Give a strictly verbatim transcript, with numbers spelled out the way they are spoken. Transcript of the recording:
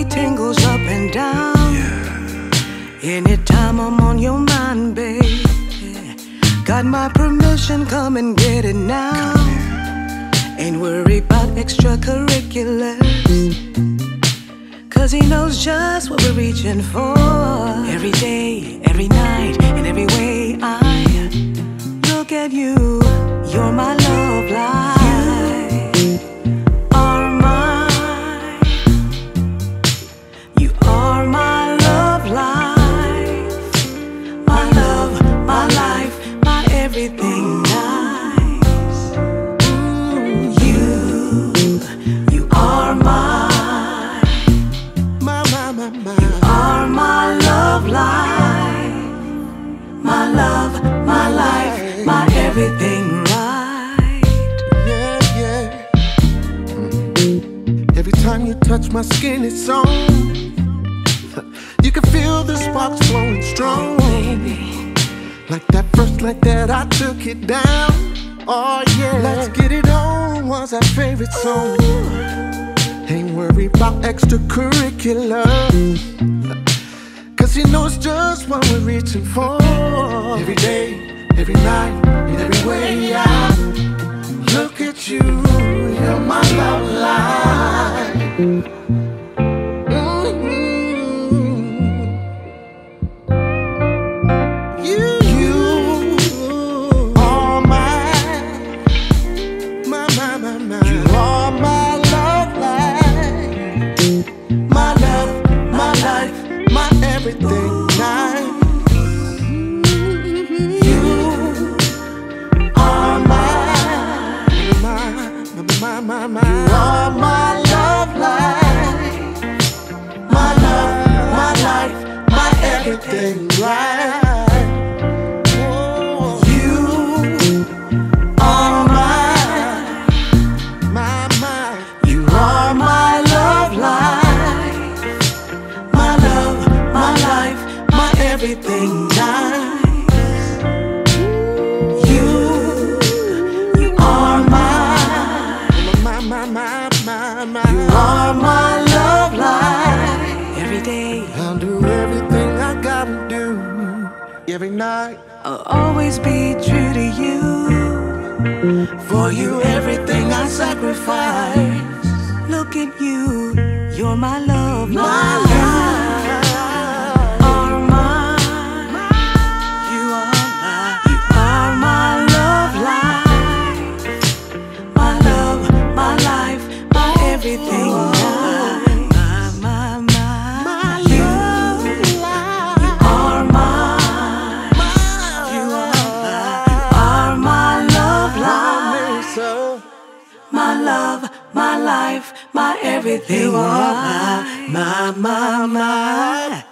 body tingles up and down. Yeah. Anytime I'm on your mind, babe. Got my permission, come and get it now. Ain't worried about extracurriculars, cause he knows just what we're reaching for. Every day, every night, in every way I look at you. You're my love life. You are mine. You are my love life. My love, my life, my everything nice. Mm, you, you are mine. My, my, my, my. You are my love life. My love, my life, my everything right. Yeah, yeah. Mm. Every time you touch my skin, it's on. You can feel the sparks flowing strong. Baby, like that first night that I took it down. Oh yeah, let's get it on was our favorite song. Ain't worried about extracurriculars, cause he knows just what we're reaching for. Every day, every night, in every way I look at you. You're my love life. Everything nice. You are my, my, my, my, my. You are my love life. My love, my life, my everything right. You are my, my, my. You are my love life. Everything nice. You, you are mine. My, my, my, my, my. You are my love life. Every day I'll do everything I gotta do. Every night I'll always be true to you. For you everything I sacrifice. Look at you, you're my love life. My life. Everything right. My, my, my, you, you are mine. You are my love life. My love, my life, my everything. You are my, my, my, my.